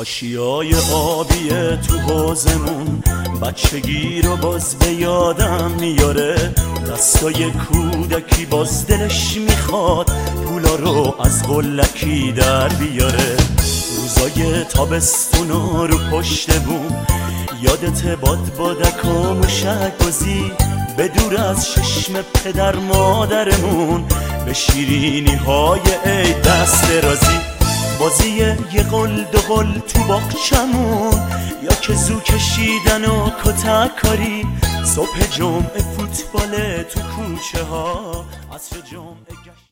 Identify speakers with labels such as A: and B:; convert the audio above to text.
A: حاشیه‌های آبی تو حوضمون بچگی رو باز به یادم میاره. دستای کودکی باز دلش میخواد پولا رو از غلکی در بیاره. روزای تابستونا رو پشت بوم یادت بادک و موشک بازی به دور از چشم پدر مادرمون به شیرینی های عید دست درازی. بازی یه قل دو قل تو باغچمون یا که زو کشیدن و کتک کاری. صبح جمعه فوتبال تو کوچه ها، عصر جمعه